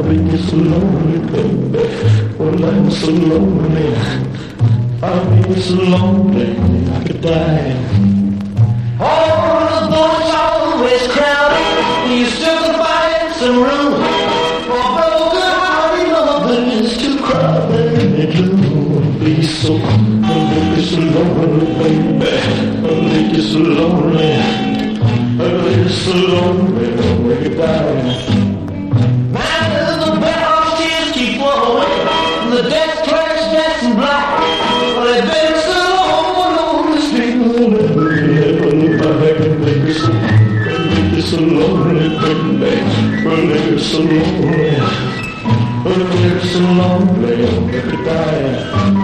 think it's so lonely, baby. Well, I'm so lonely. I think it's so lonely, I could die. Oh, the boat's always crowded. You still can find some room for broken hearted lovers to cry and do. Be so, I think it's so lonely, baby. I think it's so lonely. I think it's so lonely, we could die. The desk clerk's dressed in black. Well, they've been so long on the street. It's so lonely, baby. Well, it's so lonely. Well, it's so lonely, I could die.